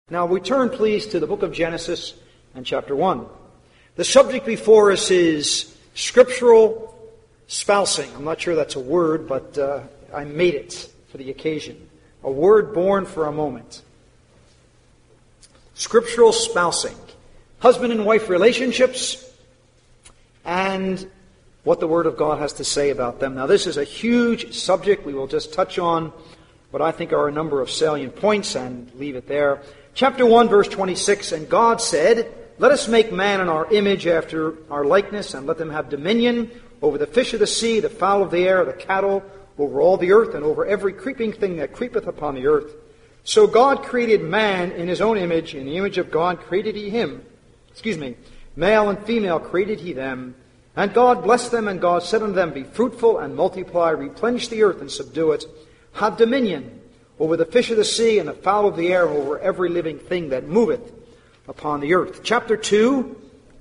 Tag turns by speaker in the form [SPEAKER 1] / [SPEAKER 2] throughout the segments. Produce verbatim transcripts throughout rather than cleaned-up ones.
[SPEAKER 1] Now we turn, please, to the book of Genesis and chapter one. The subject before us is scriptural spousing. I'm not sure that's a word, but uh, I made it for the occasion. A word born for a moment. Scriptural spousing. Husband and wife relationships and what the Word of God has to say about them. Now this is a huge subject. We will just touch on what I think are a number of salient points and leave it there. Chapter one, verse twenty-six, and God said, "Let us make man in our image after our likeness, and let them have dominion over the fish of the sea, the fowl of the air, the cattle, over all the earth, and over every creeping thing that creepeth upon the earth." So God created man in his own image. In the image of God created he him. Excuse me. Male and female created he them. And God blessed them, and God said unto them, "Be fruitful and multiply, replenish the earth and subdue it. Have dominion over the fish of the sea and the fowl of the air, and over every living thing that moveth upon the earth." Chapter two,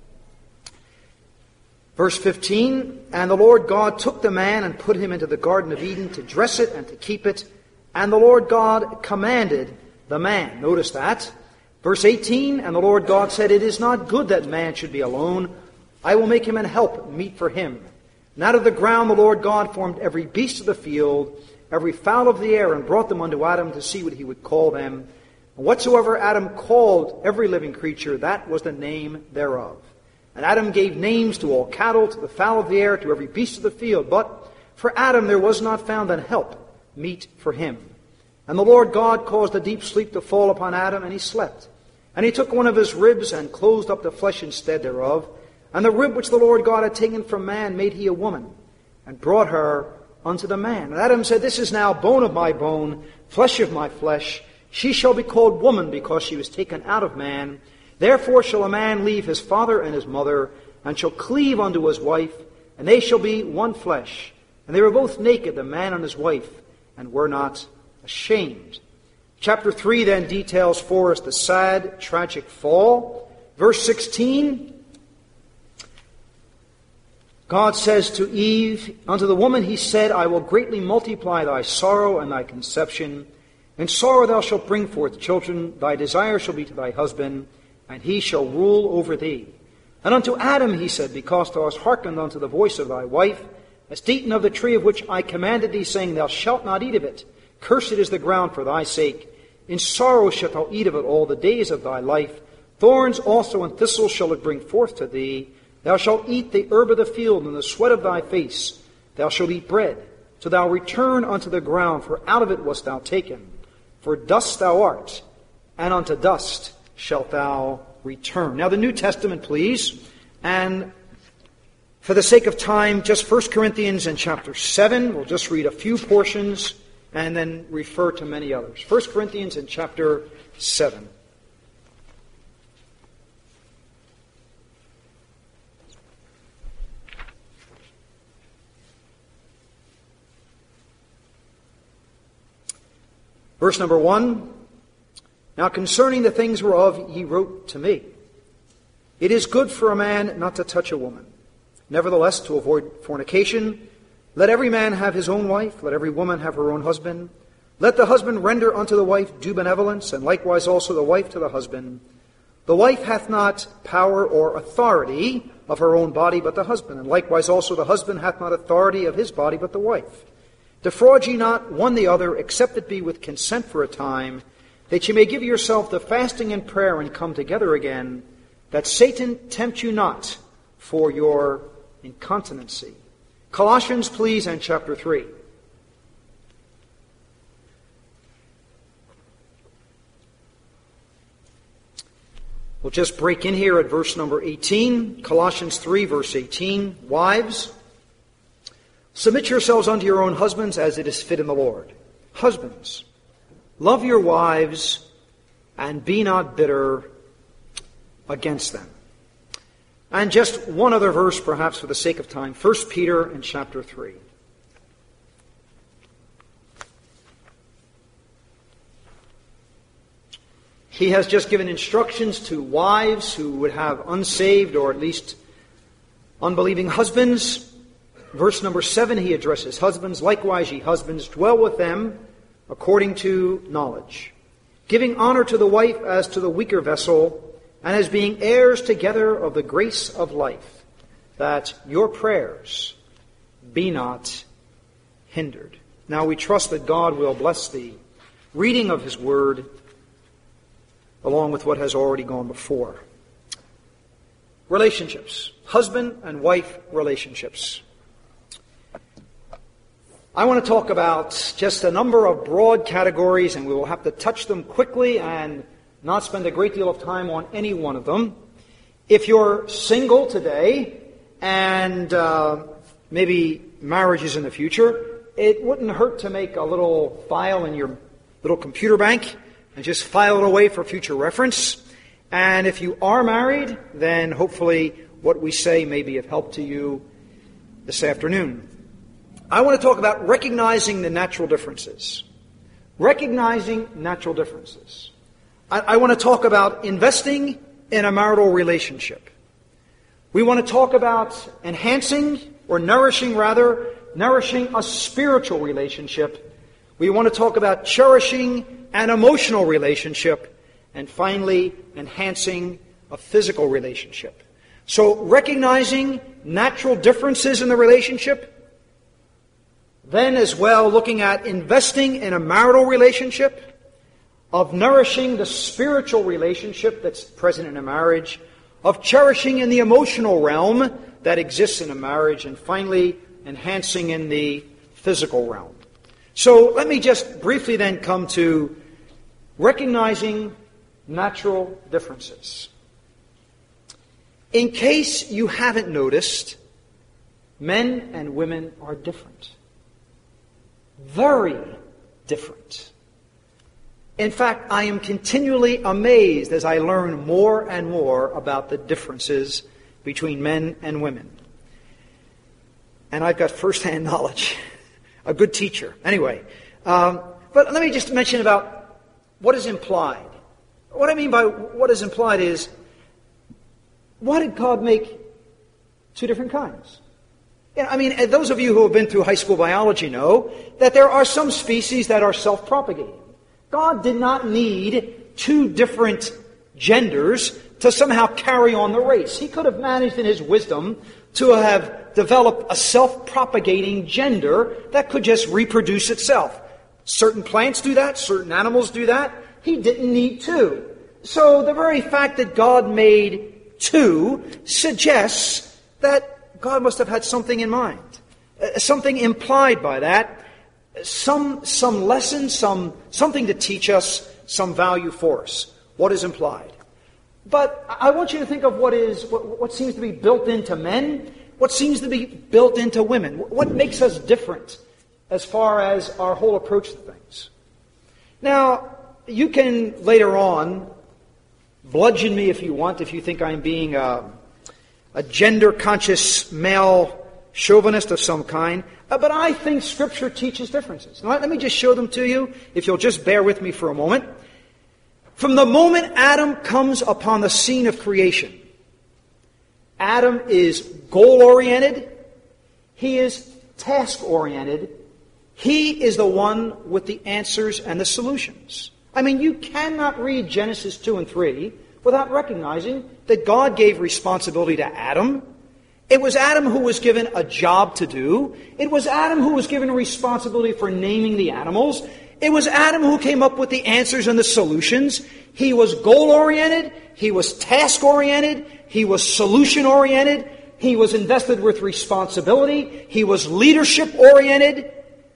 [SPEAKER 1] verse fifteen, "And the Lord God took the man and put him into the Garden of Eden to dress it and to keep it. And the Lord God commanded the man." Notice that. Verse eighteen, "And the Lord God said, It is not good that man should be alone. I will make him an help meet for him. And out of the ground the Lord God formed every beast of the field, every fowl of the air, and brought them unto Adam to see what he would call them. And whatsoever Adam called every living creature, that was the name thereof. And Adam gave names to all cattle, to the fowl of the air, to every beast of the field. But for Adam there was not found an help meet for him. And the Lord God caused a deep sleep to fall upon Adam, and he slept. And he took one of his ribs, and closed up the flesh instead thereof. And the rib which the Lord God had taken from man made he a woman, and brought her unto the man. And Adam said, This is now bone of my bone, flesh of my flesh. She shall be called woman, because she was taken out of man. Therefore shall a man leave his father and his mother, and shall cleave unto his wife, and they shall be one flesh. And they were both naked, the man and his wife, and were not ashamed." Chapter three then details for us the sad, tragic fall. Verse sixteen, God says to Eve, "Unto the woman he said, I will greatly multiply thy sorrow and thy conception. In sorrow thou shalt bring forth children. Thy desire shall be to thy husband, and he shall rule over thee. And unto Adam he said, Because thou hast hearkened unto the voice of thy wife, hast eaten of the tree of which I commanded thee, saying, Thou shalt not eat of it. Cursed is the ground for thy sake. In sorrow shalt thou eat of it all the days of thy life. Thorns also and thistles shall it bring forth to thee. Thou shalt eat the herb of the field, and the sweat of thy face. Thou shalt eat bread, till thou return unto the ground, for out of it wast thou taken. For dust thou art, and unto dust shalt thou return." Now the New Testament, please. And for the sake of time, just First Corinthians and chapter seven. We'll just read a few portions and then refer to many others. First Corinthians and chapter seven. Verse number one, "Now concerning the things whereof ye wrote to me, it is good for a man not to touch a woman. Nevertheless, to avoid fornication, let every man have his own wife, let every woman have her own husband. Let the husband render unto the wife due benevolence, and likewise also the wife to the husband. The wife hath not power or authority of her own body, but the husband, and likewise also the husband hath not authority of his body, but the wife. Defraud ye not one the other, except it be with consent for a time, that ye may give yourself to fasting and prayer, and come together again, that Satan tempt you not for your incontinency." Colossians, please, and chapter three. We'll just break in here at verse number eighteen. Colossians three, verse eighteen. "Wives, submit yourselves unto your own husbands as it is fit in the Lord. Husbands, love your wives, and be not bitter against them." And just one other verse, perhaps for the sake of time. First Peter and chapter three. He has just given instructions to wives who would have unsaved or at least unbelieving husbands. Verse number seven, he addresses husbands. "Likewise, ye husbands, dwell with them according to knowledge, giving honor to the wife as to the weaker vessel, and as being heirs together of the grace of life, that your prayers be not hindered. Now we trust that God will bless the reading of His Word, along with what has already gone before. Relationships. Husband and wife relationships. I want to talk about just a number of broad categories, and we will have to touch them quickly and not spend a great deal of time on any one of them. If you're single today, and uh, maybe marriage is in the future, it wouldn't hurt to make a little file in your little computer bank and just file it away for future reference. And if you are married, then hopefully what we say may be of help to you this afternoon. I want to talk about recognizing the natural differences. Recognizing natural differences. I, I want to talk about investing in a marital relationship. We want to talk about enhancing, or nourishing rather, nourishing a spiritual relationship. We want to talk about cherishing an emotional relationship. And finally, enhancing a physical relationship. So, recognizing natural differences in the relationship. Then as well, looking at investing in a marital relationship, of nourishing the spiritual relationship that's present in a marriage, of cherishing in the emotional realm that exists in a marriage, and finally, enhancing in the physical realm. So let me just briefly then come to recognizing natural differences. In case you haven't noticed, men and women are different. Very different. In fact, I am continually amazed as I learn more and more about the differences between men and women. And I've got first-hand knowledge. A good teacher. Anyway, um, but let me just mention about what is implied. What I mean by what is implied is, why did God make two different kinds? Yeah, I mean, those of you who have been through high school biology know that there are some species that are self-propagating. God did not need two different genders to somehow carry on the race. He could have managed in His wisdom to have developed a self-propagating gender that could just reproduce itself. Certain plants do that, certain animals do that. He didn't need two. So the very fact that God made two suggests that God must have had something in mind. Uh, something implied by that. Some some lesson, some something to teach us, some value for us. What is implied? But I want you to think of what is what, what seems to be built into men, what seems to be built into women. What makes us different as far as our whole approach to things. Now, you can later on bludgeon me if you want, if you think I'm being a, a gender-conscious male chauvinist of some kind. Uh, but I think Scripture teaches differences. Now, let me just show them to you, if you'll just bear with me for a moment. From the moment Adam comes upon the scene of creation, Adam is goal-oriented. He is task-oriented. He is the one with the answers and the solutions. I mean, you cannot read Genesis two and three without recognizing that God gave responsibility to Adam. It was Adam who was given a job to do. It was Adam who was given responsibility for naming the animals. It was Adam who came up with the answers and the solutions. He was goal-oriented. He was task-oriented. He was solution-oriented. He was invested with responsibility. He was leadership-oriented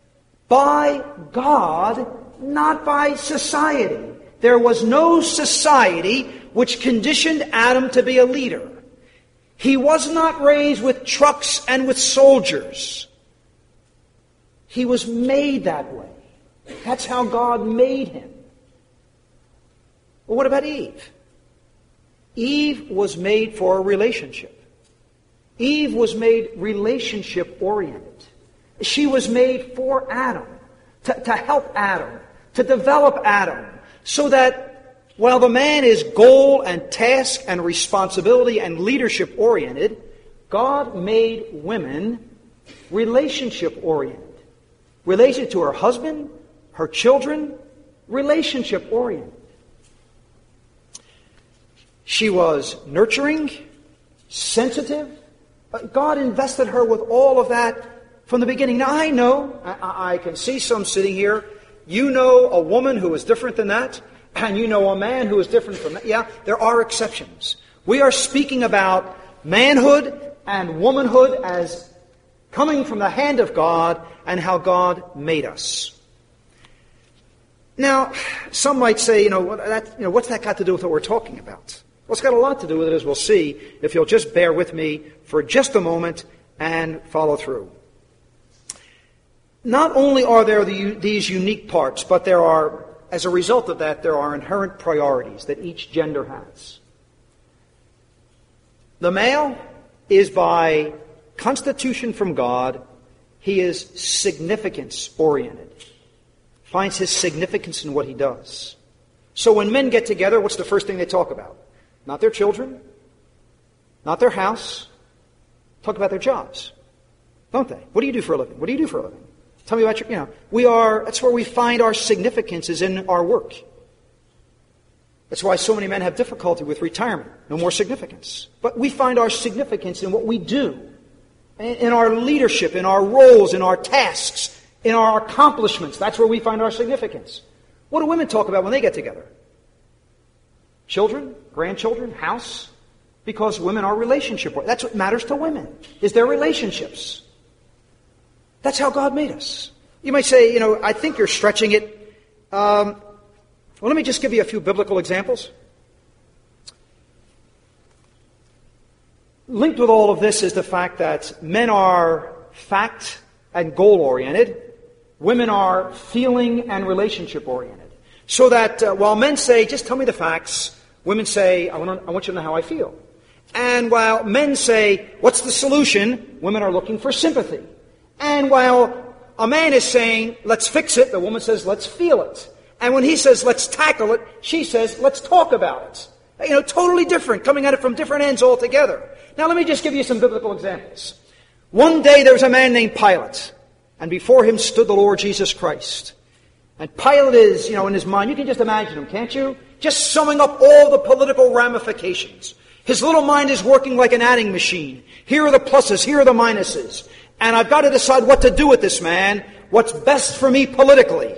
[SPEAKER 1] by God, not by society. There was no society which conditioned Adam to be a leader. He was not raised with trucks and with soldiers. He was made that way. That's how God made him. Well, what about Eve? Eve was made for a relationship. Eve was made relationship-oriented. She was made for Adam, to, to help Adam, to develop Adam, so that while the man is goal and task and responsibility and leadership-oriented, God made women relationship-oriented. Related to her husband, her children, relationship-oriented. She was nurturing, sensitive. God invested her with all of that from the beginning. Now, I know, I, I can see some sitting here. You know a woman who is different than that, and you know a man who is different from that. Yeah, there are exceptions. We are speaking about manhood and womanhood as coming from the hand of God and how God made us. Now, some might say, you know, that, you know, what's that got to do with what we're talking about? Well, it's got a lot to do with it, as we'll see, if you'll just bear with me for just a moment and follow through. Not only are there the, these unique parts, but there are, as a result of that, there are inherent priorities that each gender has. The male is by constitution from God, he is significance-oriented. Finds his significance in what he does. So when men get together, what's the first thing they talk about? Not their children, not their house. Talk about their jobs, don't they? What do you do for a living? What do you do for a living? Tell me about your, you know, we are, that's where we find our significance is in our work. That's why so many men have difficulty with retirement. No more significance. But we find our significance in what we do, in our leadership, in our roles, in our tasks, in our accomplishments. That's where we find our significance. What do women talk about when they get together? Children, grandchildren, house. Because women are relationship. That's what matters to women, is their relationships. That's how God made us. You might say, you know, I think you're stretching it. Um, well, let me just give you a few biblical examples. Linked with all of this is the fact that men are fact and goal-oriented. Women are feeling and relationship-oriented. So that uh, while men say, just tell me the facts, women say, I want, to, I want you to know how I feel. And while men say, what's the solution? Women are looking for sympathy. And while a man is saying, let's fix it, the woman says, let's feel it. And when he says, let's tackle it, she says, let's talk about it. You know, totally different, coming at it from different ends altogether. Now let me just give you some biblical examples. One day there was a man named Pilate, and before him stood the Lord Jesus Christ. And Pilate is, you know, in his mind, you can just imagine him, can't you? Just summing up all the political ramifications. His little mind is working like an adding machine. Here are the pluses, here are the minuses. And I've got to decide what to do with this man, what's best for me politically.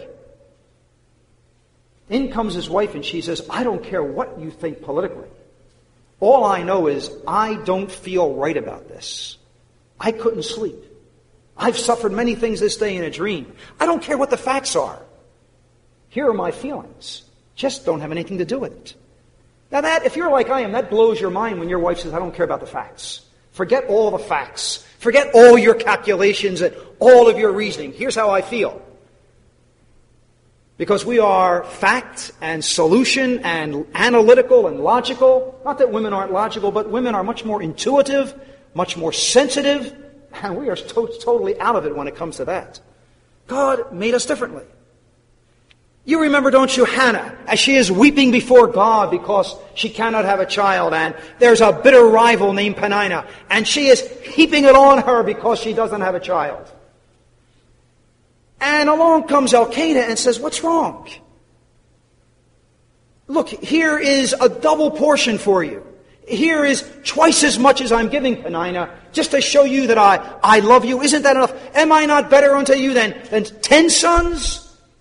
[SPEAKER 1] In comes his wife and she says, I don't care what you think politically. All I know is I don't feel right about this. I couldn't sleep. I've suffered many things this day in a dream. I don't care what the facts are. Here are my feelings. Just don't have anything to do with it. Now that, if you're like I am, that blows your mind when your wife says, I don't care about the facts. Forget all the facts. Forget all your calculations and all of your reasoning. Here's how I feel. Because we are fact and solution and analytical and logical. Not that women aren't logical, but women are much more intuitive, much more sensitive, and we are to- totally out of it when it comes to that. God made us differently. You remember, don't you, Hannah, as she is weeping before God because she cannot have a child, and there's a bitter rival named Peninnah, and she is heaping it on her because she doesn't have a child. And along comes Elkanah and says, what's wrong? Look, here is a double portion for you. Here is twice as much as I'm giving Peninnah, just to show you that I, I love you. Isn't that enough? Am I not better unto you than, than ten sons?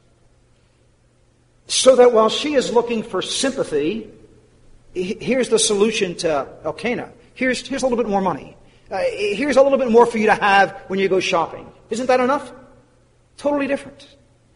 [SPEAKER 1] So that while she is looking for sympathy, here's the solution to Elkanah. Here's, here's a little bit more money. Uh, here's a little bit more for you to have when you go shopping. Isn't that enough? Totally different.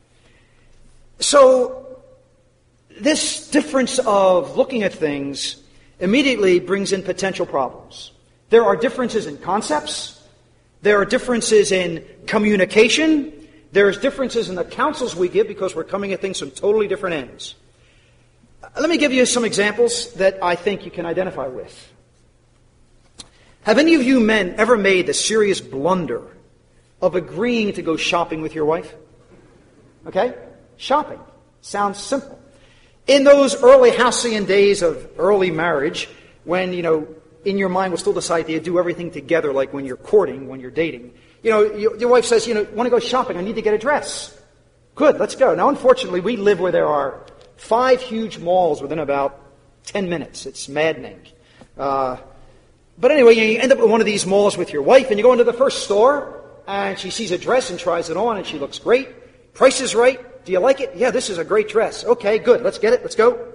[SPEAKER 1] So, this difference of looking at things immediately brings in potential problems. There are differences in concepts. There are differences in communication. There's differences in the counsels we give because we're coming at things from totally different ends. Let me give you some examples that I think you can identify with. Have any of you men ever made the serious blunder of agreeing to go shopping with your wife? Okay? Shopping. Sounds simple. In those early halcyon days of early marriage, when, you know, in your mind we'll still decide that you do everything together like when you're courting, when you're dating. You know, your wife says, you know, want to go shopping, I need to get a dress. Good, let's go. Now, unfortunately, we live where there are five huge malls within about Ten minutes. It's maddening. Uh, but anyway, you end up at one of these malls with your wife, and you go into the first store, and she sees a dress and tries it on, and she looks great. Price is right. Do you like it? Yeah, this is a great dress. Okay, good. Let's get it. Let's go.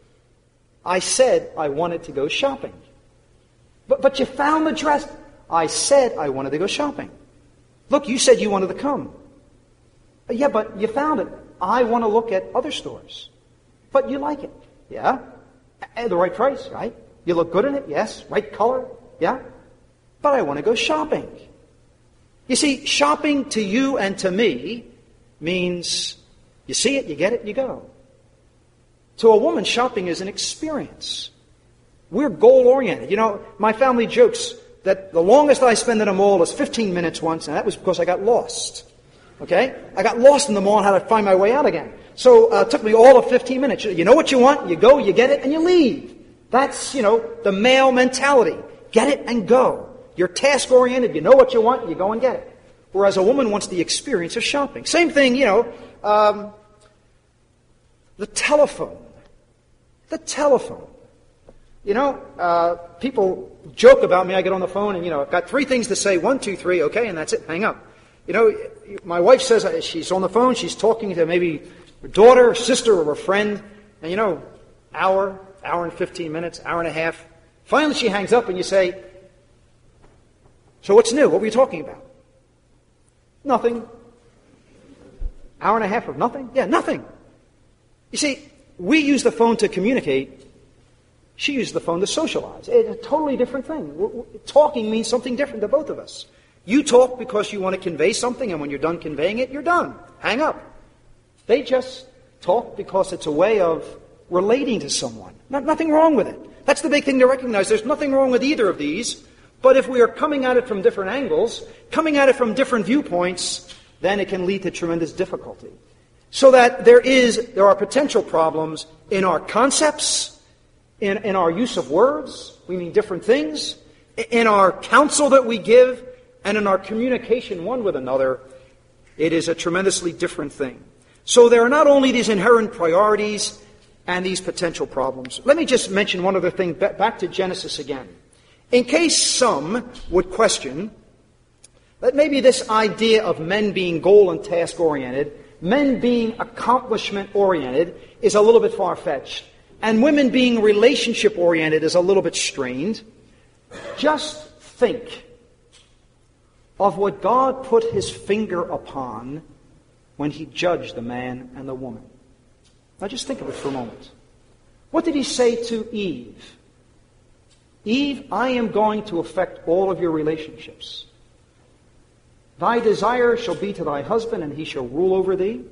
[SPEAKER 1] I said I wanted to go shopping. But, but you found the dress. I said I wanted to go shopping. Look, you said you wanted to come. Yeah, but you found it. I want to look at other stores. But you like it. Yeah. At the right price, right? You look good in it. Yes. Right color. Yeah. But I want to go shopping. You see, shopping to you and to me means you see it, you get it, you go. To a woman, shopping is an experience. We're goal-oriented. You know, my family jokes that the longest I spend in a mall is fifteen minutes once, and that was because I got lost. Okay? I got lost in the mall and had to find my way out again. So uh, it took me all of fifteen minutes. You know what you want, you go, you get it, and you leave. That's, you know, the male mentality. Get it and go. You're task-oriented, you know what you want, you go and get it. Whereas a woman wants the experience of shopping. Same thing, you know, um, the telephone. The telephone. You know, uh, people joke about me. I get on the phone and, you know, I've got three things to say. One, two, three, okay, and that's it. Hang up. You know, my wife says she's on the phone. She's talking to maybe her daughter, her sister, or her friend. And, you know, hour, hour and fifteen minutes, hour and a half. Finally, she hangs up and you say, so what's new? What were you talking about? Nothing. Hour and a half of nothing? Yeah, nothing. You see, we use the phone to communicate. She uses the phone to socialize. It's a totally different thing. Talking means something different to both of us. You talk because you want to convey something, and when you're done conveying it, you're done. Hang up. They just talk because it's a way of relating to someone. Not, nothing wrong with it. That's the big thing to recognize. There's nothing wrong with either of these. But if we are coming at it from different angles, coming at it from different viewpoints, then it can lead to tremendous difficulty. So that there is, there are potential problems in our concepts, in, in our use of words, we mean different things, in our counsel that we give, and in our communication one with another. It is a tremendously different thing. So there are not only these inherent priorities and these potential problems. Let me just mention one other thing, back to Genesis again. In case some would question that maybe this idea of men being goal and task-oriented, men being accomplishment-oriented, is a little bit far-fetched, and women being relationship-oriented is a little bit strained, just think of what God put His finger upon when He judged the man and the woman. Now just think of it for a moment. What did He say to Eve? Eve, I am going to affect all of your relationships. Thy desire shall be to thy husband, and he shall rule over thee.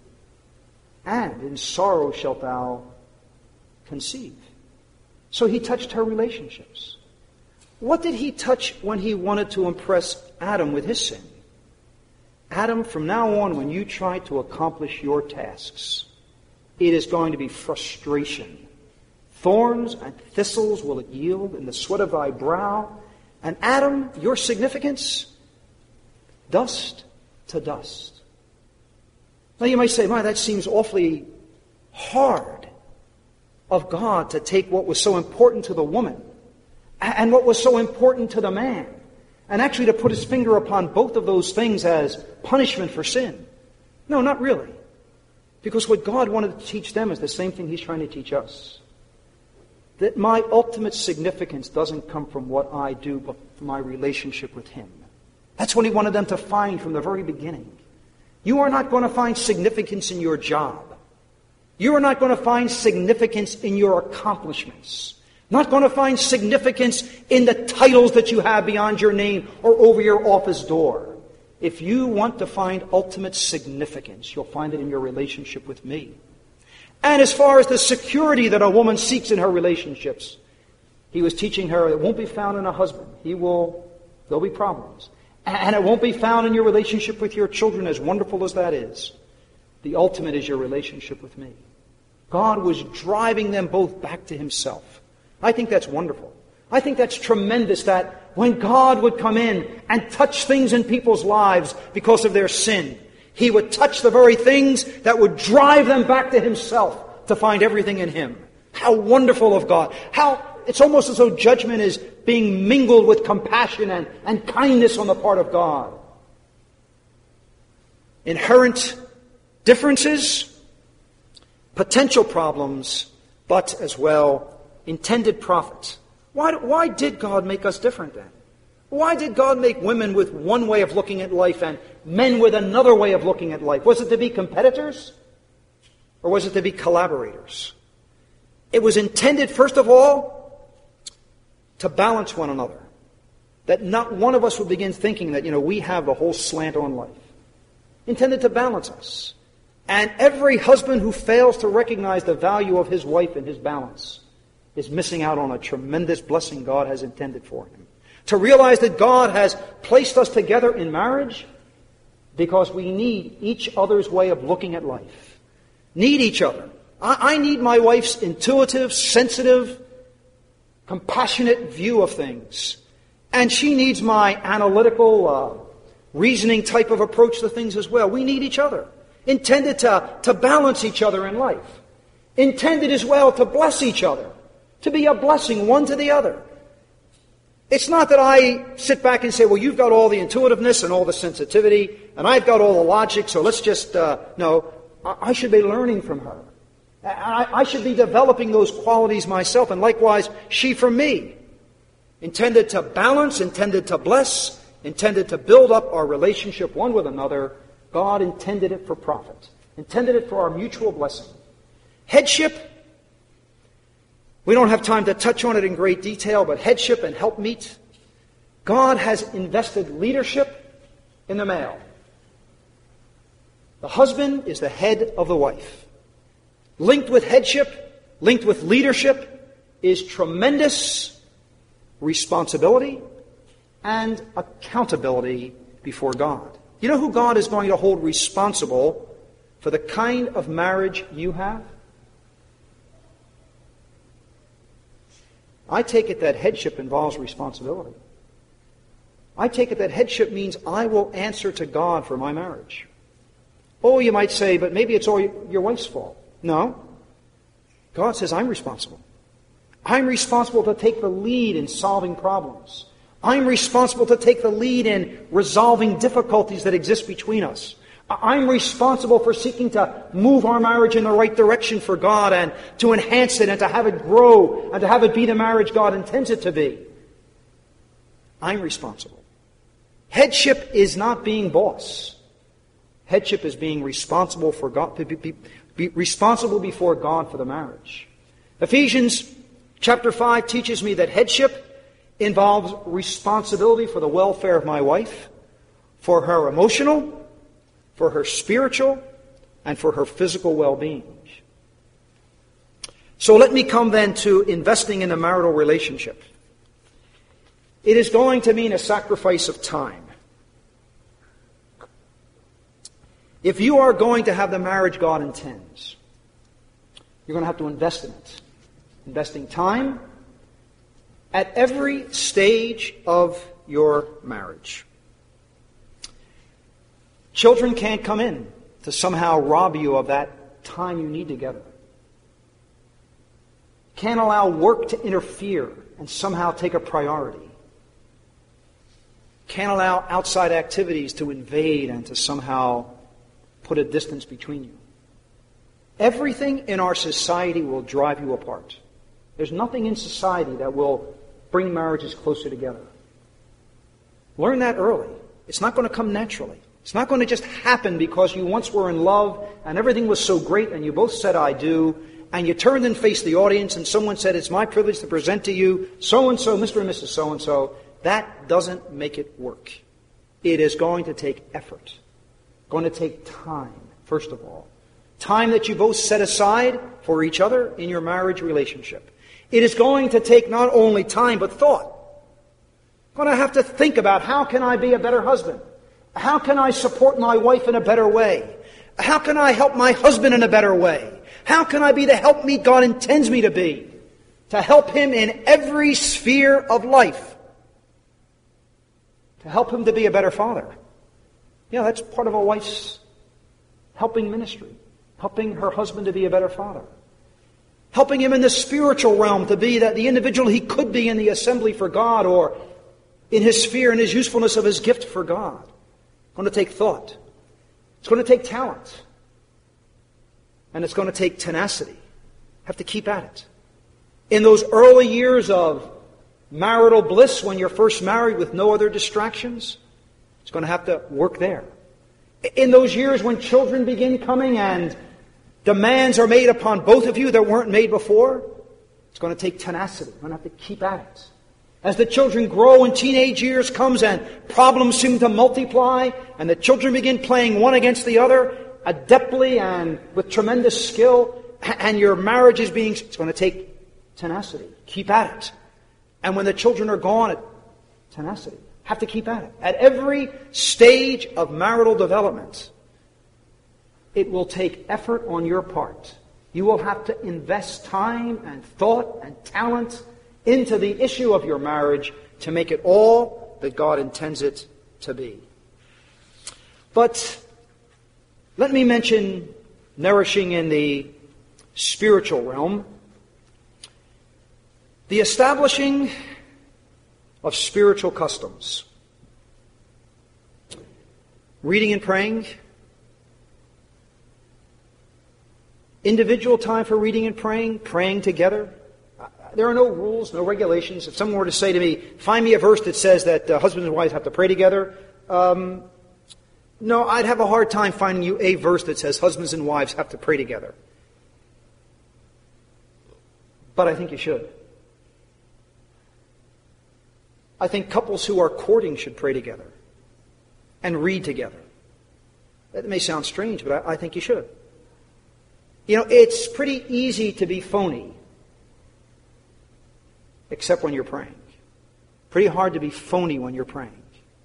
[SPEAKER 1] And in sorrow shalt thou conceive. So He touched her relationships. What did He touch when He wanted to impress Adam with his sin? Adam, from now on, when you try to accomplish your tasks, it is going to be frustration. Thorns and thistles will it yield in the sweat of thy brow. And Adam, your significance, dust to dust. Now you might say, my, that seems awfully hard of God to take what was so important to the woman and what was so important to the man, and actually to put His finger upon both of those things as punishment for sin. No, not really. Because what God wanted to teach them is the same thing He's trying to teach us. That my ultimate significance doesn't come from what I do, but from my relationship with Him. That's what He wanted them to find from the very beginning. You are not going to find significance in your job. You are not going to find significance in your accomplishments. Not going to find significance in the titles that you have beyond your name or over your office door. If you want to find ultimate significance, you'll find it in your relationship with me. And as far as the security that a woman seeks in her relationships, He was teaching her it won't be found in a husband. He will, there'll be problems. And it won't be found in your relationship with your children, as wonderful as that is. The ultimate is your relationship with me. God was driving them both back to Himself. I think that's wonderful. I think that's tremendous that when God would come in and touch things in people's lives because of their sin, He would touch the very things that would drive them back to Himself to find everything in Him. How wonderful of God. How it's almost as though judgment is being mingled with compassion and, and kindness on the part of God. Inherent differences, potential problems, but as well intended profit. Why, why did God make us different then? Why did God make women with one way of looking at life and men with another way of looking at life? Was it to be competitors? Or was it to be collaborators? It was intended, first of all, to balance one another. That not one of us would begin thinking that, you know, we have the whole slant on life. Intended to balance us. And every husband who fails to recognize the value of his wife and his balance is missing out on a tremendous blessing God has intended for him. To realize that God has placed us together in marriage because we need each other's way of looking at life. Need each other. I, I need my wife's intuitive, sensitive, compassionate view of things. And she needs my analytical, uh, reasoning type of approach to things as well. We need each other. Intended to, to balance each other in life. Intended as well to bless each other. To be a blessing one to the other. It's not that I sit back and say, well, you've got all the intuitiveness and all the sensitivity, and I've got all the logic, so let's just, uh, no, I, I should be learning from her. I, I should be developing those qualities myself, and likewise, she from me. Intended to balance, intended to bless, intended to build up our relationship one with another. God intended it for profit. Intended it for our mutual blessing. Headship, we don't have time to touch on it in great detail, but headship and helpmeet. God has invested leadership in the male. The husband is the head of the wife. Linked with headship, linked with leadership, is tremendous responsibility and accountability before God. You know who God is going to hold responsible for the kind of marriage you have? I take it that headship involves responsibility. I take it that headship means I will answer to God for my marriage. Oh, you might say, but maybe it's all your wife's fault. No. God says I'm responsible. I'm responsible to take the lead in solving problems. I'm responsible to take the lead in resolving difficulties that exist between us. I'm responsible for seeking to move our marriage in the right direction for God and to enhance it and to have it grow and to have it be the marriage God intends it to be. I'm responsible. Headship is not being boss. Headship is being responsible for God, be, be, be responsible before God for the marriage. Ephesians chapter five teaches me that headship involves responsibility for the welfare of my wife, for her emotional, for her spiritual, and for her physical well-being. So let me come then to investing in a marital relationship. It is going to mean a sacrifice of time. If you are going to have the marriage God intends, you're going to have to invest in it. Investing time at every stage of your marriage. Children can't come in to somehow rob you of that time you need together. Can't allow work to interfere and somehow take a priority. Can't allow outside activities to invade and to somehow put a distance between you. Everything in our society will drive you apart. There's nothing in society that will bring marriages closer together. Learn that early. It's not going to come naturally. It's not going to just happen because you once were in love and everything was so great and you both said, I do, and you turned and faced the audience and someone said, it's my privilege to present to you so-and-so, Mister and Missus So-and-so. That doesn't make it work. It is going to take effort. Going to take time, first of all. Time that you both set aside for each other in your marriage relationship. It is going to take not only time, but thought. Going to have to think about how can I be a better husband? How can I support my wife in a better way? How can I help my husband in a better way? How can I be the helpmeet God intends me to be? To help him in every sphere of life. To help him to be a better father. Yeah, that's part of a wife's helping ministry. Helping her husband to be a better father. helping him in the spiritual realm to be that the individual he could be in the assembly for God or in his sphere and his usefulness of his gift for God. It's going to take thought. It's going to take talent. And it's going to take tenacity. Have to keep at it. In those early years of marital bliss when you're first married with no other distractions, it's going to have to work there. In those years when children begin coming and demands are made upon both of you that weren't made before, it's going to take tenacity. You're going to have to keep at it. As the children grow and teenage years comes and problems seem to multiply and the children begin playing one against the other adeptly and with tremendous skill, and your marriage is being, it's going to take tenacity. Keep at it. And when the children are gone, it, tenacity. Have to keep at it. At every stage of marital development, it will take effort on your part. You will have to invest time and thought and talent into the issue of your marriage to make it all that God intends it to be. But let me mention nourishing in the spiritual realm, the establishing of spiritual customs. Reading and praying. Individual time for reading and praying, praying together. There are no rules, no regulations. If someone were to say to me, find me a verse that says that uh, husbands and wives have to pray together, um, no, I'd have a hard time finding you a verse that says husbands and wives have to pray together. But I think you should. I think couples who are courting should pray together and read together. That may sound strange, but I, I think you should. You know, it's pretty easy to be phony, except when you're praying. Pretty hard to be phony when you're praying.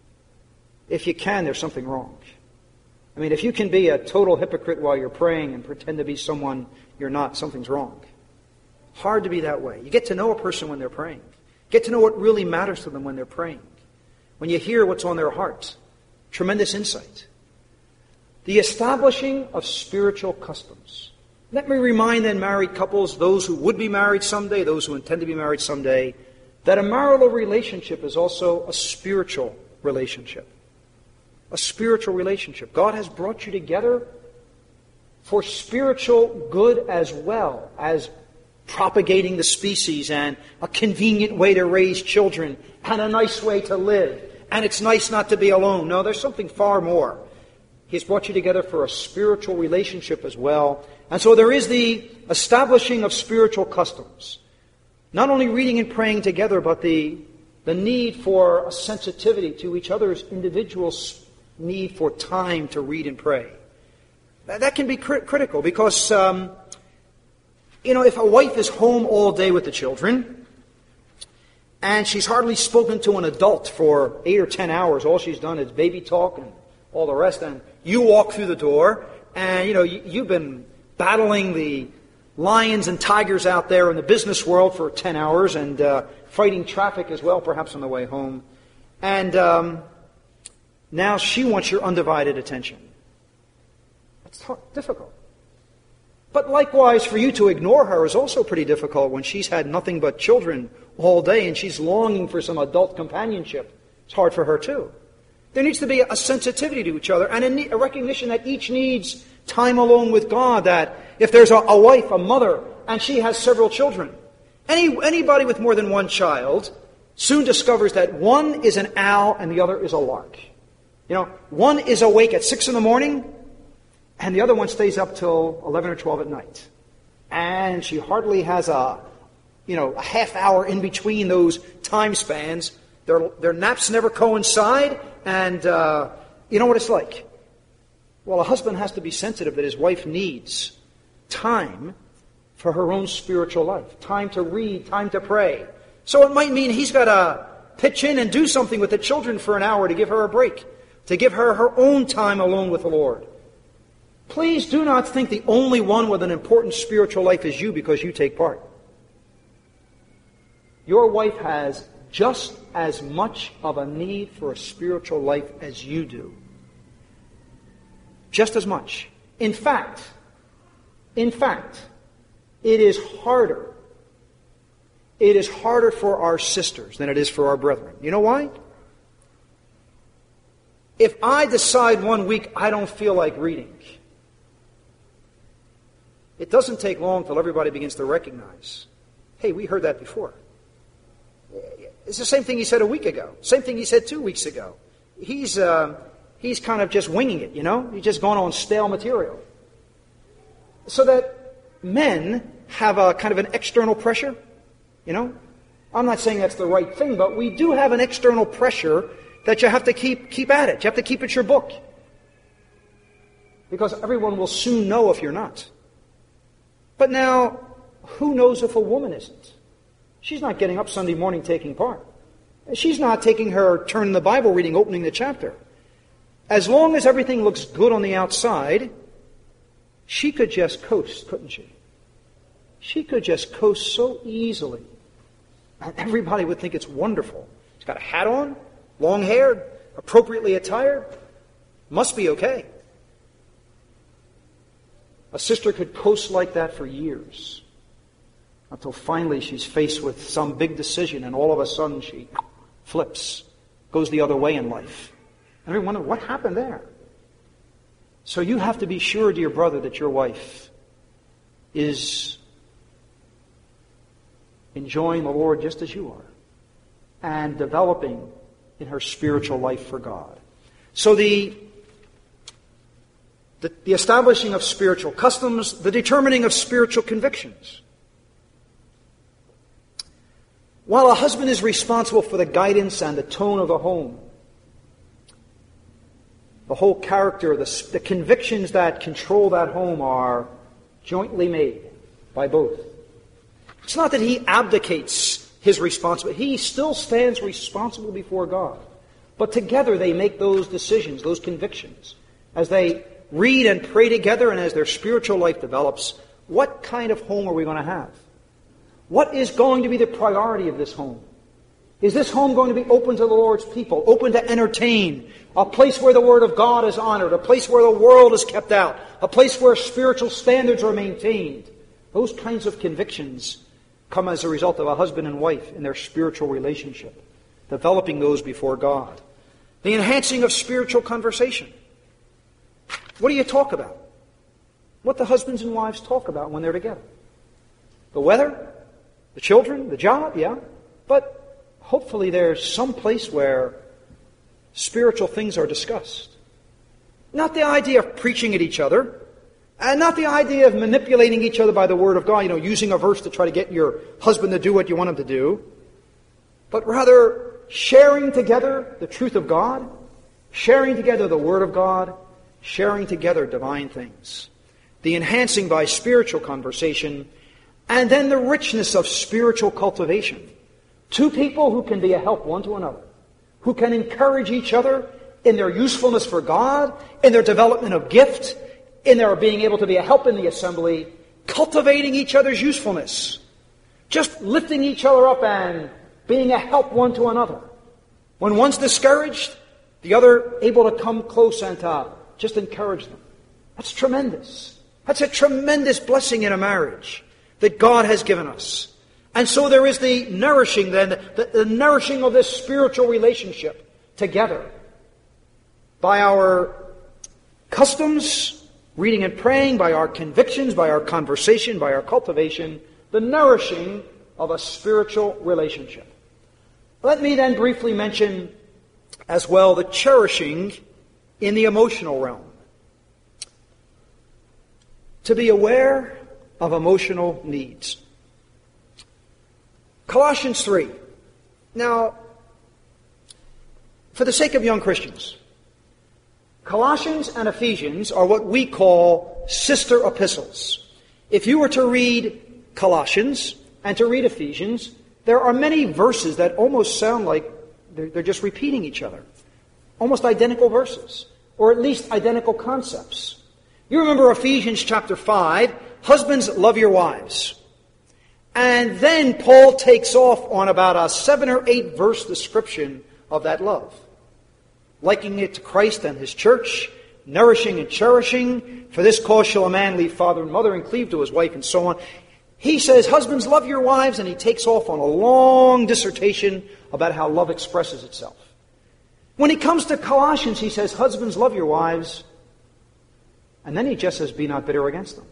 [SPEAKER 1] If you can, there's something wrong. I mean, if you can be a total hypocrite while you're praying and pretend to be someone you're not, something's wrong. Hard to be that way. You get to know a person when they're praying. Get to know what really matters to them when they're praying. When you hear what's on their heart. Tremendous insight. The establishing of spiritual customs. Let me remind then married couples, those who would be married someday, those who intend to be married someday, that a marital relationship is also a spiritual relationship. A spiritual relationship. God has brought you together for spiritual good as well as propagating the species and a convenient way to raise children and a nice way to live. And it's nice not to be alone. No, there's something far more. He's brought you together for a spiritual relationship as well. And so there is the establishing of spiritual customs. Not only reading and praying together, but the, the need for a sensitivity to each other's individual need for time to read and pray. That, that can be crit- critical because, um, you know, if a wife is home all day with the children and she's hardly spoken to an adult for eight or ten hours, all she's done is baby talk and all the rest, and you walk through the door and, you know, you, you've been battling the lions and tigers out there in the business world for ten hours and uh, fighting traffic as well, perhaps on the way home. And um, now she wants your undivided attention. That's hard, difficult. But likewise, for you to ignore her is also pretty difficult when she's had nothing but children all day and she's longing for some adult companionship. It's hard for her too. There needs to be a sensitivity to each other and a, a recognition that each needs time alone with God, that if there's a, a wife, a mother, and she has several children, any anybody with more than one child soon discovers that one is an owl and the other is a lark. You know, one is awake at six in the morning and the other one stays up till eleven or twelve at night. And she hardly has a, you know, a half hour in between those time spans. Their, their naps never coincide, and uh, you know what it's like. Well, a husband has to be sensitive that his wife needs time for her own spiritual life. Time to read, time to pray. So it might mean he's got to pitch in and do something with the children for an hour to give her a break, to give her her own time alone with the Lord. Please do not think the only one with an important spiritual life is you because you take part. Your wife has just as much of a need for a spiritual life as you do. Just as much. In fact, in fact, it is harder. It is harder for our sisters than it is for our brethren. You know why? If I decide one week I don't feel like reading, it doesn't take long till everybody begins to recognize, hey, we heard that before. It's the same thing he said a week ago. Same thing he said two weeks ago. He's uh, he's kind of just winging it, you know? He's just going on stale material. So that men have a kind of an external pressure, you know? I'm not saying that's the right thing, but we do have an external pressure that you have to keep keep at it. You have to keep at your book. Because everyone will soon know if you're not. But now, who knows if a woman isn't? She's not getting up Sunday morning taking part. She's not taking her turn in the Bible reading, opening the chapter. As long as everything looks good on the outside, she could just coast, couldn't she? She could just coast so easily. And everybody would think it's wonderful. She's got a hat on, long-haired, appropriately attired. Must be okay. A sister could coast like that for years. Until finally she's faced with some big decision and all of a sudden she flips, goes the other way in life. And we wonder, what happened there? So you have to be sure, dear brother, that your wife is enjoying the Lord just as you are and developing in her spiritual life for God. So the, the, the establishing of spiritual customs, the determining of spiritual convictions. While a husband is responsible for the guidance and the tone of the home, the whole character, the, the convictions that control that home are jointly made by both. It's not that he abdicates his responsibility. He still stands responsible before God. But together they make those decisions, those convictions. As they read and pray together and as their spiritual life develops, what kind of home are we going to have? What is going to be the priority of this home? Is this home going to be open to the Lord's people, open to entertain, a place where the Word of God is honored, a place where the world is kept out, a place where spiritual standards are maintained? Those kinds of convictions come as a result of a husband and wife in their spiritual relationship, developing those before God. The enhancing of spiritual conversation. What do you talk about? What the husbands and wives talk about when they're together. The weather? The children, the job, yeah. But hopefully there's some place where spiritual things are discussed. Not the idea of preaching at each other, and not the idea of manipulating each other by the Word of God, you know, using a verse to try to get your husband to do what you want him to do. But rather sharing together the truth of God, sharing together the Word of God, sharing together divine things. The enhancing by spiritual conversation, and then the richness of spiritual cultivation. Two people who can be a help one to another, who can encourage each other in their usefulness for God, in their development of gift, in their being able to be a help in the assembly, cultivating each other's usefulness, just lifting each other up and being a help one to another. When one's discouraged, the other able to come close and to just encourage them. That's tremendous. That's a tremendous blessing in a marriage that God has given us. And so there is the nourishing then, the, the nourishing of this spiritual relationship together by our customs, reading and praying, by our convictions, by our conversation, by our cultivation, the nourishing of a spiritual relationship. Let me then briefly mention as well the cherishing in the emotional realm. To be aware of emotional needs. Colossians three. Now, for the sake of young Christians, Colossians and Ephesians are what we call sister epistles. If you were to read Colossians and to read Ephesians, there are many verses that almost sound like they're, they're just repeating each other. Almost identical verses, or at least identical concepts. You remember Ephesians chapter five, husbands, love your wives. And then Paul takes off on about a seven or eight verse description of that love. Likening it to Christ and His church, nourishing and cherishing. For this cause shall a man leave father and mother and cleave to his wife, and so on. He says, husbands, love your wives, and he takes off on a long dissertation about how love expresses itself. When he comes to Colossians, he says, husbands, love your wives, and then he just says, be not bitter against them.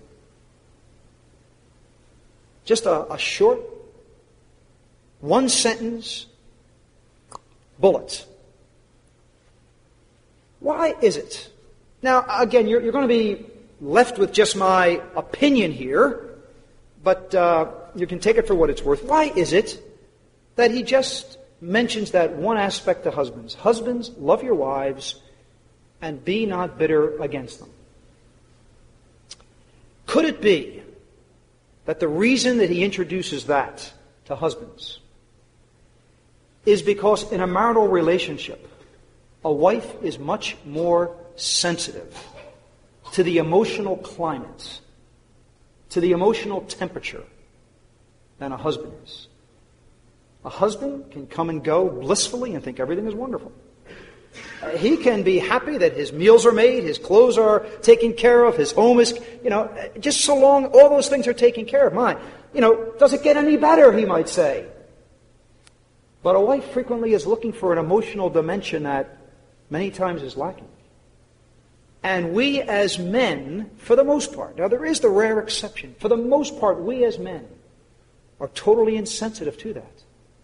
[SPEAKER 1] Just a, a short, one sentence bullet. Why is it? Now, again, you're, you're going to be left with just my opinion here, but uh, you can take it for what it's worth. Why is it that he just mentions that one aspect to husbands? Husbands, love your wives, and be not bitter against them. Could it be that the reason that he introduces that to husbands is because in a marital relationship, a wife is much more sensitive to the emotional climate, to the emotional temperature, than a husband is? A husband can come and go blissfully and think everything is wonderful. Uh, he can be happy that his meals are made, his clothes are taken care of, his home is, you know, just so long all those things are taken care of. My, you know, does it get any better, he might say. But a wife frequently is looking for an emotional dimension that many times is lacking. And we as men, for the most part, now there is the rare exception, for the most part, we as men are totally insensitive to that.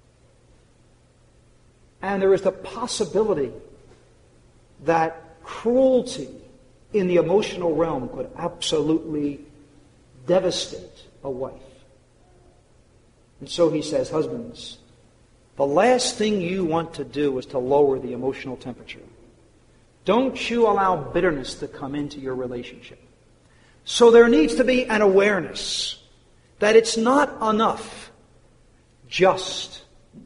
[SPEAKER 1] And there is the possibility that cruelty in the emotional realm could absolutely devastate a wife. And so he says, husbands, the last thing you want to do is to lower the emotional temperature. Don't you allow bitterness to come into your relationship. So there needs to be an awareness that it's not enough just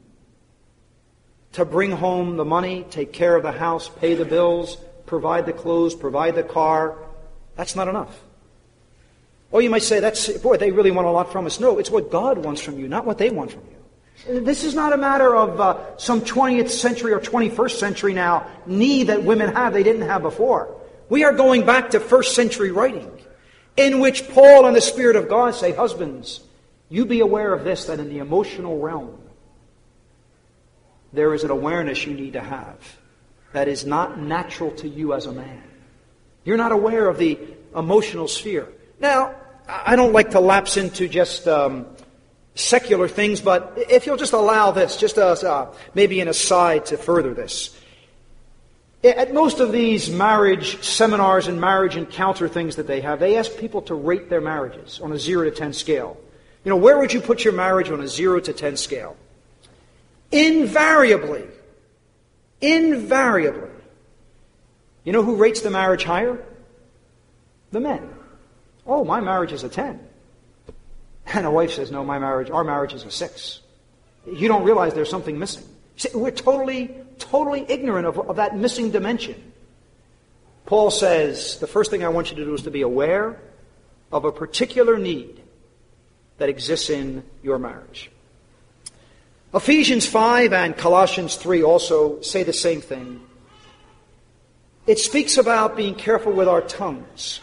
[SPEAKER 1] to bring home the money, take care of the house, pay the bills, provide the clothes, provide the car. That's not enough. Or you might say, "That's boy, they really want a lot from us." No, it's what God wants from you, not what they want from you. This is not a matter of uh, some twentieth century or twenty-first century now need that women have they didn't have before. We are going back to first century writing, in which Paul and the Spirit of God say, husbands, you be aware of this, that in the emotional realm, there is an awareness you need to have that is not natural to you as a man. You're not aware of the emotional sphere. Now, I don't like to lapse into just um, secular things, but if you'll just allow this, just as uh, maybe an aside to further this. At most of these marriage seminars and marriage encounter things that they have, they ask people to rate their marriages on a zero to ten scale. You know, where would you put your marriage on a zero to ten scale? Invariably, invariably, you know who rates the marriage higher? The men. Oh, my marriage is a ten. And a wife says, no, my marriage, our marriage is a six. You don't realize there's something missing. See, we're totally, totally ignorant of, of that missing dimension. Paul says, the first thing I want you to do is to be aware of a particular need that exists in your marriage. Ephesians five and Colossians three also say the same thing. It speaks about being careful with our tongues.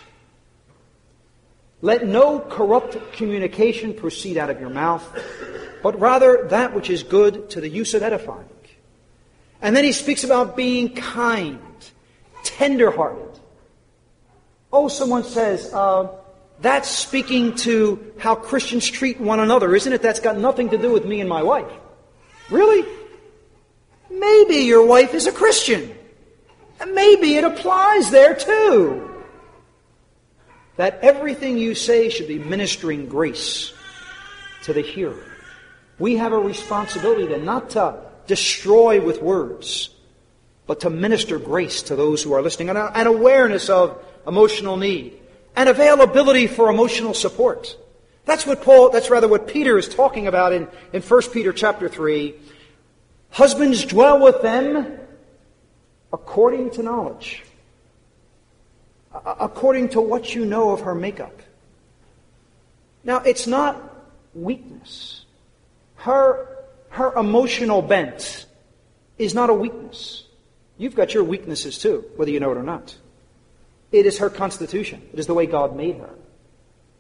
[SPEAKER 1] Let no corrupt communication proceed out of your mouth, but rather that which is good to the use of edifying. And then he speaks about being kind, tender-hearted. Oh, someone says, uh, that's speaking to how Christians treat one another, isn't it? That's got nothing to do with me and my wife. Really? Maybe your wife is a Christian. And maybe it applies there too. That everything you say should be ministering grace to the hearer. We have a responsibility then not to destroy with words, but to minister grace to those who are listening. And an awareness of emotional need. And availability for emotional support. That's what Paul, that's rather what Peter is talking about in, in First Peter chapter three. Husbands, dwell with them according to knowledge. According to what you know of her makeup. Now, it's not weakness. Her, her emotional bent is not a weakness. You've got your weaknesses too, whether you know it or not. It is her constitution. It is the way God made her.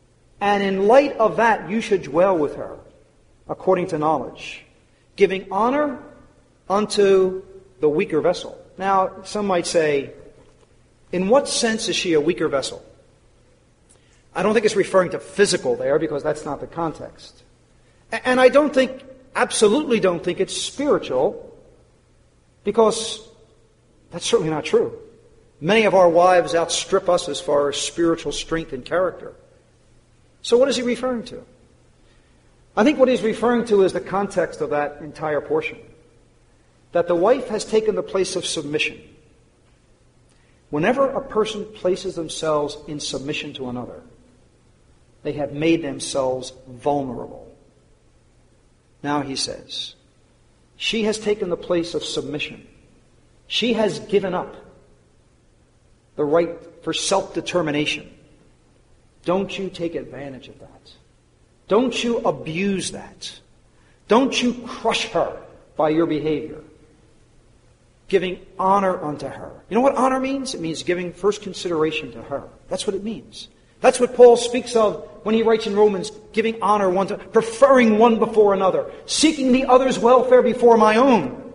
[SPEAKER 1] And in light of that, you should dwell with her according to knowledge, giving honor unto the weaker vessel. Now, some might say, in what sense is she a weaker vessel? I don't think it's referring to physical there, because that's not the context. And I don't think, absolutely don't think it's spiritual, because that's certainly not true. Many of our wives outstrip us as far as spiritual strength and character. So what is he referring to? I think what he's referring to is the context of that entire portion. That the wife has taken the place of submission. Whenever a person places themselves in submission to another, they have made themselves vulnerable. Now he says, she has taken the place of submission. She has given up the right for self-determination. Don't you take advantage of that. Don't you abuse that. Don't you crush her by your behavior. Giving honor unto her. You know what honor means? It means giving first consideration to her. That's what it means. That's what Paul speaks of when he writes in Romans, giving honor one to, preferring one before another, seeking the other's welfare before my own.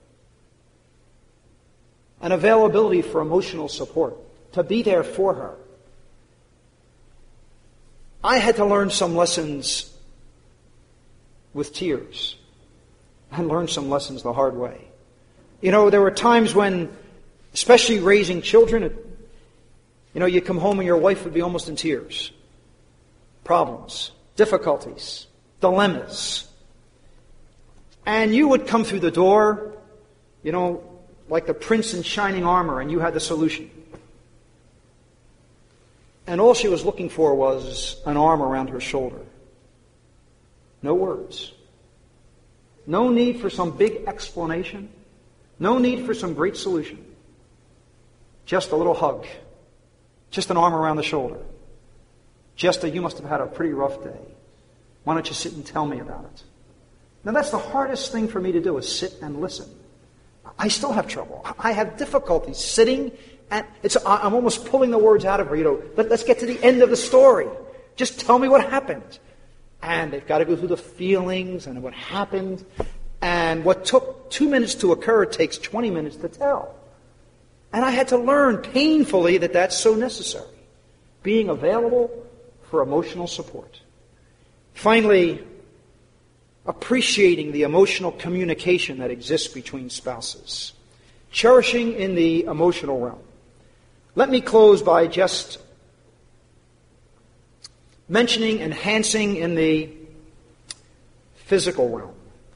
[SPEAKER 1] An availability for emotional support, to be there for her. I had to learn some lessons with tears. I learned some lessons the hard way. You know, there were times when, especially raising children, you know, you come home and your wife would be almost in tears. Problems, difficulties, dilemmas. And you would come through the door, you know, like the prince in shining armor, and you had the solution. And all she was looking for was an arm around her shoulder. No words. No need for some big explanation. No need for some great solution. Just a little hug. Just an arm around the shoulder. Just a, you must have had a pretty rough day. Why don't you sit and tell me about it? Now that's the hardest thing for me to do, is sit and listen. I still have trouble. I have difficulty sitting and it's, I'm almost pulling the words out of her. You know, Let, let's get to the end of the story. Just tell me what happened. And they've got to go through the feelings and what happened. And what took two minutes to occur takes twenty minutes to tell. And I had to learn painfully that that's so necessary. Being available for emotional support. Finally, appreciating the emotional communication that exists between spouses. Cherishing in the emotional realm. Let me close by just mentioning enhancing in the physical realm.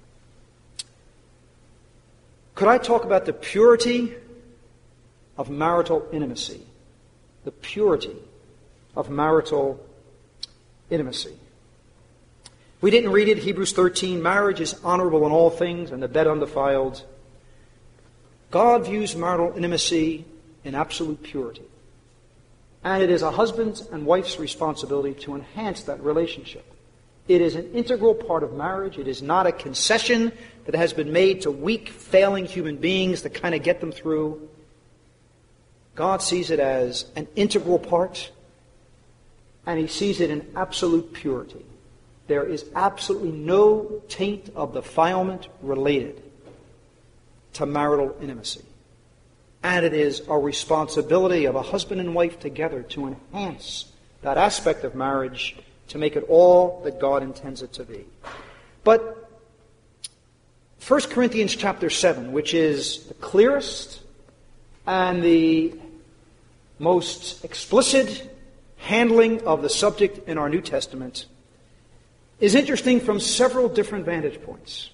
[SPEAKER 1] Could I talk about the purity of marital intimacy? The purity of marital intimacy. We didn't read it, Hebrews thirteen. Marriage is honorable in all things, and the bed undefiled. God views marital intimacy in absolute purity. And it is a husband's and wife's responsibility to enhance that relationship. It is an integral part of marriage. It is not a concession that has been made to weak, failing human beings to kind of get them through. God sees it as an integral part, and He sees it in absolute purity. There is absolutely no taint of defilement related to marital intimacy. And it is a responsibility of a husband and wife together to enhance that aspect of marriage to make it all that God intends it to be. But First Corinthians chapter seven, which is the clearest and the most explicit handling of the subject in our New Testament, is interesting from several different vantage points.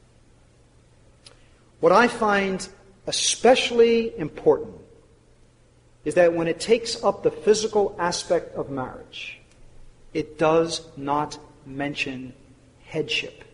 [SPEAKER 1] What I find especially important is that when it takes up the physical aspect of marriage, it does not mention headship.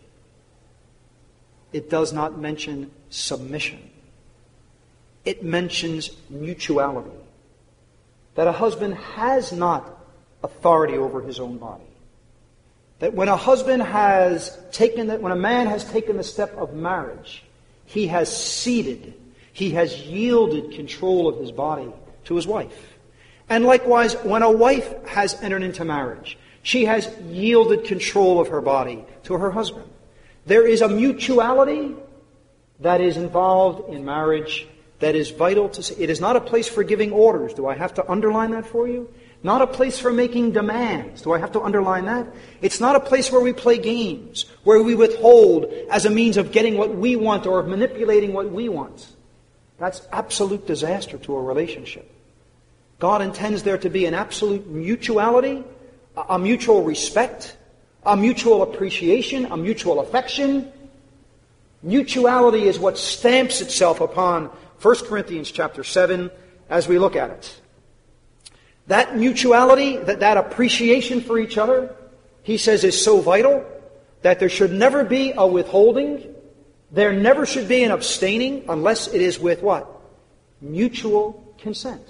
[SPEAKER 1] It does not mention submission. It mentions mutuality. That a husband has not authority over his own body. That when a husband has taken that, when a man has taken the step of marriage, he has ceded, he has yielded control of his body to his wife. And likewise, when a wife has entered into marriage, She has yielded control of her body to her husband. There is a mutuality that is involved in marriage that is vital to... It is not a place for giving orders. Do I have to underline that for you? Not a place for making demands. Do I have to underline that? It's not a place where we play games, where we withhold as a means of getting what we want or of manipulating what we want. That's absolute disaster to a relationship. God intends there to be an absolute mutuality, a mutual respect, a mutual appreciation, a mutual affection. Mutuality is what stamps itself upon First Corinthians chapter seven as we look at it. That mutuality, that, that appreciation for each other, he says, is so vital that there should never be a withholding. There never should be an abstaining unless it is with what? Mutual consent.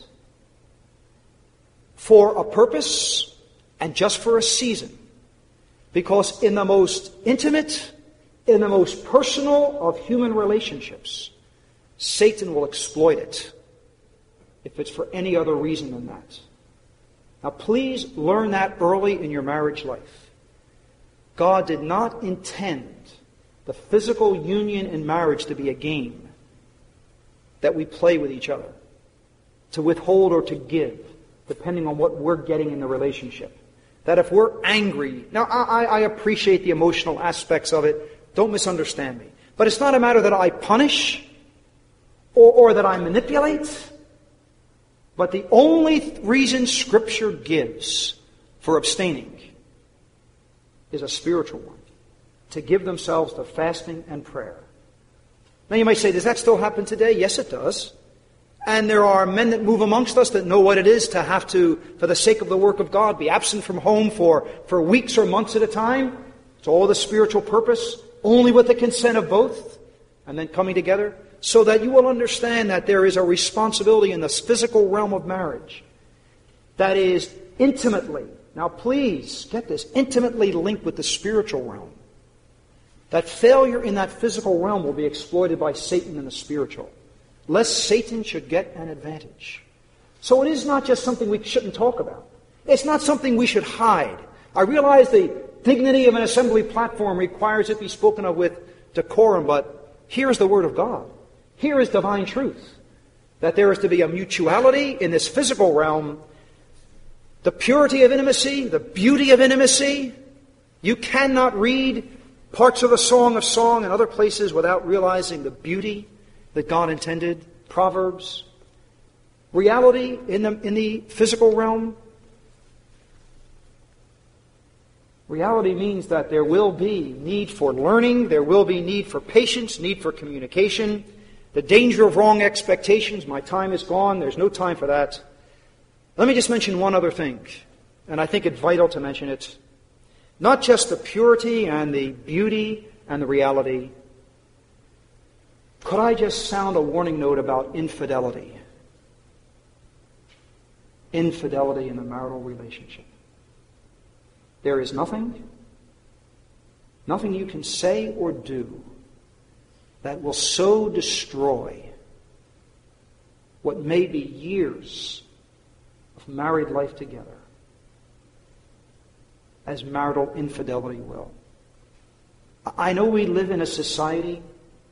[SPEAKER 1] For a purpose and just for a season. Because in the most intimate, in the most personal of human relationships, Satan will exploit it if it's for any other reason than that. Now please learn that early in your marriage life. God did not intend the physical union in marriage to be a game that we play with each other, to withhold or to give, depending on what we're getting in the relationship. That if we're angry... Now, I, I appreciate the emotional aspects of it. Don't misunderstand me. But it's not a matter that I punish or, or that I manipulate. But the only reason Scripture gives for abstaining is a spiritual one. To give themselves to fasting and prayer. Now you might say, does that still happen today? Yes, it does. And there are men that move amongst us that know what it is to have to, for the sake of the work of God, be absent from home for, for weeks or months at a time. It's all the spiritual purpose, only with the consent of both, and then coming together. So that you will understand that there is a responsibility in the physical realm of marriage that is intimately, now please get this, intimately linked with the spiritual realm. That failure in that physical realm will be exploited by Satan in the spiritual, lest Satan should get an advantage. So it is not just something we shouldn't talk about. It's not something we should hide. I realize the dignity of an assembly platform requires it be spoken of with decorum, but here is the Word of God. Here is divine truth. That there is to be a mutuality in this physical realm. The purity of intimacy, the beauty of intimacy. You cannot read parts of the Song of Song and other places without realizing the beauty that God intended. Proverbs. Reality in the, in the physical realm. Reality means that there will be need for learning, there will be need for patience, need for communication, the danger of wrong expectations. My time is gone, there's no time for that. Let me just mention one other thing, and I think it's vital to mention it. Not just the purity and the beauty and the reality. Could I just sound a warning note about infidelity? Infidelity in the marital relationship. There is nothing, nothing you can say or do that will so destroy what may be years of married life together as marital infidelity will. I know we live in a society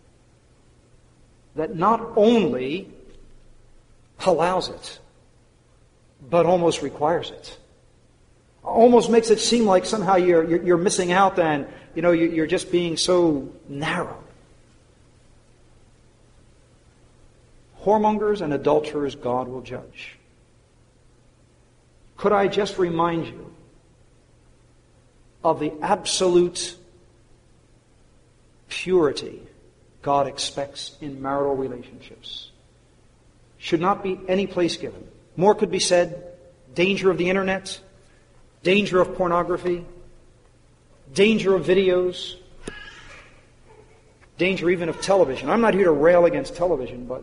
[SPEAKER 1] that not only allows it, but almost requires it. Almost makes it seem like somehow you're you're, you're missing out, and you know you're just being so narrow. Whoremongers and adulterers God will judge. Could I just remind you of the absolute purity God expects in marital relationships? Should not be any place given. More could be said. Danger of the internet, danger of pornography, danger of videos, danger even of television. I'm not here to rail against television, but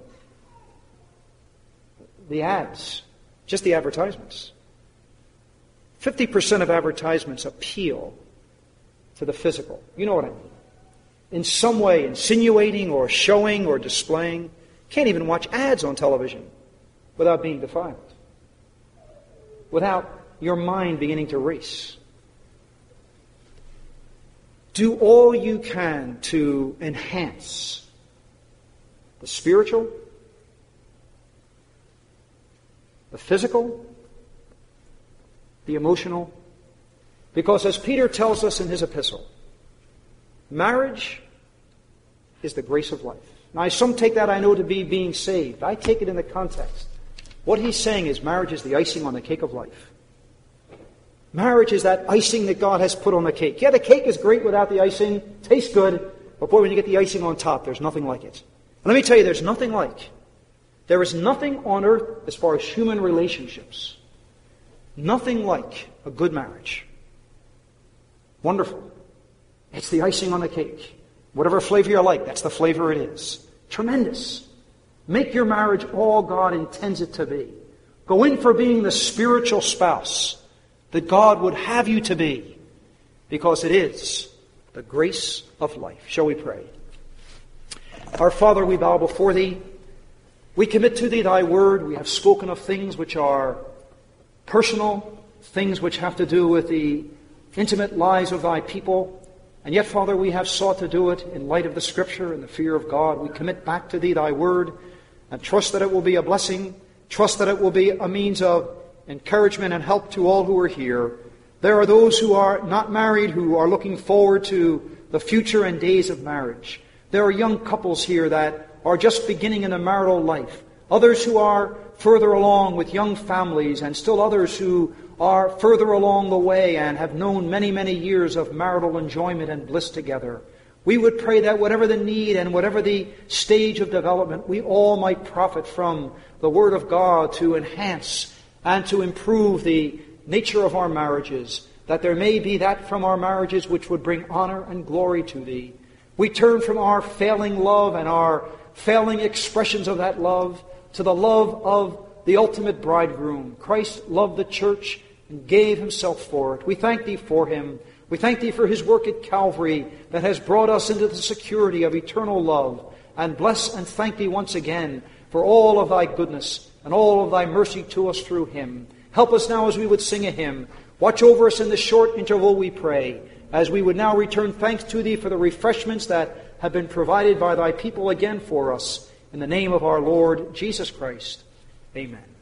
[SPEAKER 1] the ads, just the advertisements. fifty percent of advertisements appeal to the physical. You know what I mean. In some way, insinuating or showing or displaying. Can't even watch ads on television without being defiled. Without your mind beginning to race. do all you can to enhance the spiritual, the physical, the emotional. Because as Peter tells us in his epistle, marriage is the grace of life. Now, some take that, I know, to be being saved. I take it in the context. What he's saying is marriage is the icing on the cake of life. Marriage is that icing that God has put on the cake. Yeah, the cake is great without the icing. Tastes good. But boy, when you get the icing on top, there's nothing like it. And let me tell you, there's nothing like. There is nothing on earth as far as human relationships. Nothing like a good marriage. Wonderful. It's the icing on the cake. Whatever flavor you like, that's the flavor it is. Tremendous. Make your marriage all God intends it to be. Go in for being the spiritual spouse that God would have you to be, because it is the grace of life. Shall we pray? Our Father, we bow before Thee. We commit to Thee Thy word. We have spoken of things which are personal, things which have to do with the intimate lives of Thy people. And yet, Father, we have sought to do it in light of the Scripture and the fear of God. We commit back to Thee Thy word and trust that it will be a blessing. Trust that it will be a means of encouragement and help to all who are here. There are those who are not married who are looking forward to the future and days of marriage. There are young couples here that are just beginning in a marital life. Others who are further along with young families, and still others who are further along the way and have known many, many years of marital enjoyment and bliss together. We would pray that whatever the need and whatever the stage of development, we all might profit from the Word of God to enhance and to improve the nature of our marriages, that there may be that from our marriages which would bring honor and glory to Thee. We turn from our failing love and our failing expressions of that love to the love of the ultimate bridegroom. Christ loved the church and gave Himself for it. We thank Thee for Him. We thank Thee for His work at Calvary that has brought us into the security of eternal love. And bless and thank Thee once again for all of Thy goodness and all of Thy mercy to us through Him. Help us now as we would sing a hymn. Watch over us in this short interval, we pray, as we would now return thanks to Thee for the refreshments that have been provided by Thy people again for us. In the name of our Lord Jesus Christ. Amen.